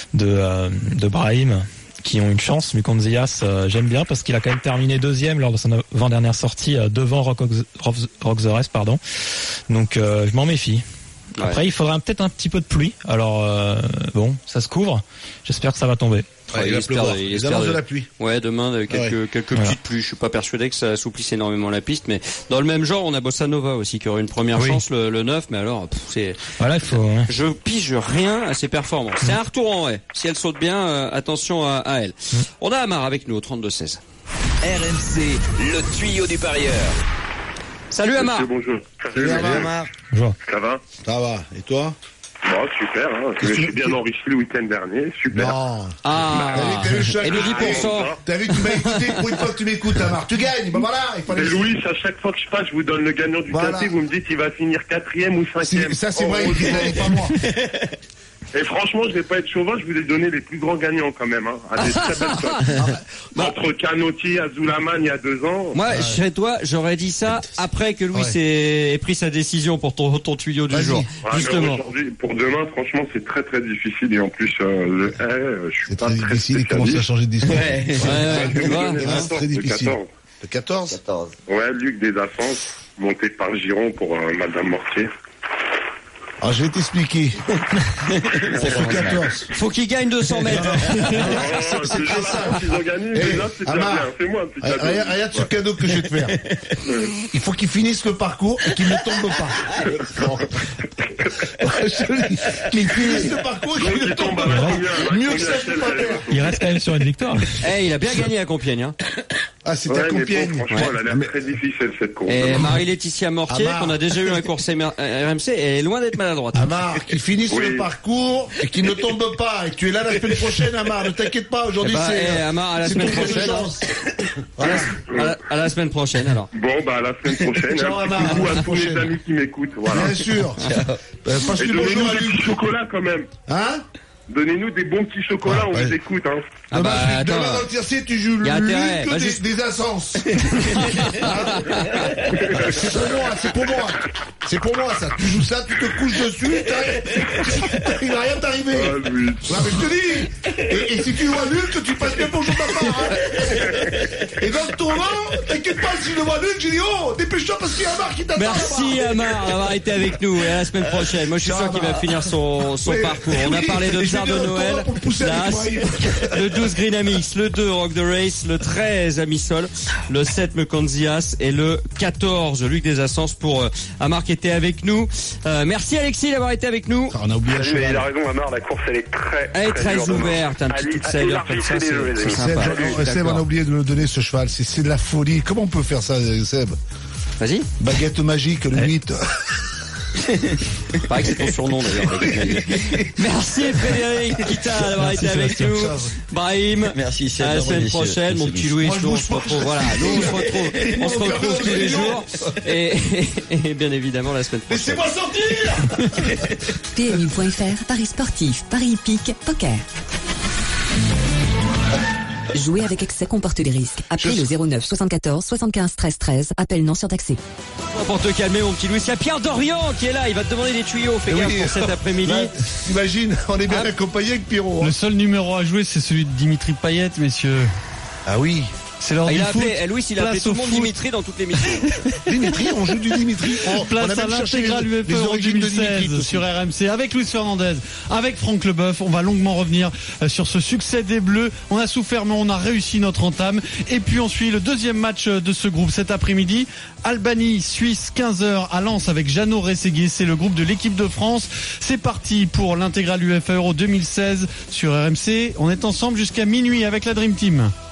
de Brahim, qui ont une chance. Mukonzias, j'aime bien parce qu'il a quand même terminé deuxième lors de son avant-dernière sortie devant Rock the Rest, pardon. Donc je m'en méfie. Après, il faudra peut-être un petit peu de pluie. Alors bon, ça se couvre. J'espère que ça va tomber. Il espère de la pluie. Ouais, demain quelques petites pluies. Je suis pas persuadé que ça assouplisse énormément la piste, mais dans le même genre, on a Bossa Nova aussi qui aurait une première chance le 9, mais alors voilà, il faut. Je pige rien à ses performances. C'est un retour en haie. Si elle saute bien, attention à elle. On a Amar avec nous au 32-16. RMC, le tuyau du parieur. Salut Amar. Bonjour. Salut Amar. Bonjour. Ça va? Ça va. Et toi? Bon, super, hein. Je suis bien enrichi le week-end dernier, super. Non. Et le 10%. T'as vu, tu m'as écouté, pour une fois que tu m'écoutes, Amar. Tu gagnes, ben voilà. Mais Louis, à chaque fois que je passe, je vous donne le gagnant du quintet, vous me dites qu'il va finir 4e ou 5e. Ça, c'est vrai, pas moi. Et franchement, je vais pas être chauvin, je vous ai donné les plus grands gagnants quand même, hein, à des très belles cotes. Entre Canotti, Azulaman, il y a 2 ans. Moi, chez toi, j'aurais dit ça après que Louis ait pris sa décision pour ton tuyau du jour. Justement. Aujourd'hui, pour demain, franchement, c'est très très difficile et en plus, je suis pas très difficile. Il commence à changer d'histoire. C'est très difficile. Le 14. Ouais, Luc des Ascenses, monté par Giron pour Madame Mortier. Alors, je vais t'expliquer. Faut qu'il gagne 200 mètres. C'est déjà ça. Ils ont gagné. Déjà, c'est bien. C'est moi un petit cadeau. Regarde ce cadeau que je vais te faire. Il faut qu'il finisse le parcours et qu'il ne tombe pas. Qu'il finisse le parcours et qu'il ne tombe pas. Mieux que ça, je peux pas faire. Il reste quand même sur une victoire. Il a bien gagné à Compiègne, hein. c'est à Compiègne. Bon, franchement, elle a l'air très difficile cette course. Et Marie-Laetitia Mortier, qu'on a déjà eu dans les courses RMC, est loin d'être maladroite. Amar, qui finisse le parcours et qui ne tombe pas. Et tu es là la semaine prochaine, Amar. Ne t'inquiète pas, aujourd'hui c'est... Amar, à la semaine prochaine. À la semaine prochaine, alors. Bon, à la semaine prochaine. Ciao, Amar. À tous les amis qui m'écoutent, voilà. Bien sûr. Parce que donnez-nous des petits chocolats quand même. Hein? Donnez-nous des bons petits chocolats, on vous écoute, hein. Demain dans le tiercé, tu joues des incenses. C'est pour moi, ça. Tu joues ça, tu te couches dessus, il va rien t'arriver. Oui. Ouais, mais je te dis. Et si tu vois nul, que tu passes bien bonjour papa, hein. Et dans le tournant, t'inquiète pas, si je le vois nul, je dis, dépêche-toi parce qu'il y a Amar qui t'attend. Merci Amar d'avoir été avec nous, et à la semaine prochaine. Moi, je suis sûr qu'il va finir son parcours. On a parlé de Tsar de Noël, le 12 Green Amix, le 2 Rock the Race, le 13 Amisol, le 7 Mekanzias et le 14 Luc des Ascenses pour Amar qui était avec nous. Merci Alexis d'avoir été avec nous. On a oublié il a raison, Amar, la course elle est très ouverte, un petit outsider comme ça, c'est sympa. Seb, on a oublié de le donner ce cheval, c'est de la folie. Comment on peut faire ça, Seb? Vas-y. Baguette magique, le 8. Pareil que c'est ton surnom d'ailleurs. Merci Frédéric Kita d'avoir été avec nous. Brahim, merci. À la semaine prochaine, mon petit Louis. Nous on se retrouve. Voilà, nous on se retrouve tous les jours et bien évidemment la semaine prochaine. Laissez-moi sortir. PMU.fr, Paris sportif, Paris hippique, poker. Jouer avec excès comporte des risques. Appelez le 09 74 75 13 13. Appel non surtaxé. Pour te calmer, mon petit Louis, il y a Pierre Dorian qui est là. Il va te demander des tuyaux. Fais gaffe pour cet après-midi. Imagine, on est bien accompagné avec Pierrot. Le seul numéro à jouer, c'est celui de Dimitri Payet, messieurs. Ah oui. C'est l'heure du foot. Louis, il a appelé tout le monde Dimitri dans toutes les missions. Dimitri, on joue du Dimitri. Place à l'intégral UEFA Euro 2016 sur RMC avec Luis Fernandez, avec Franck Leboeuf. On va longuement revenir sur ce succès des Bleus. On a souffert, mais on a réussi notre entame. Et puis on suit le deuxième match de ce groupe cet après-midi. Albanie, Suisse, 15h à Lens avec Jeannot Rességuier. C'est le groupe de l'équipe de France. C'est parti pour l'intégral UEFA Euro 2016 sur RMC. On est ensemble jusqu'à minuit avec la Dream Team.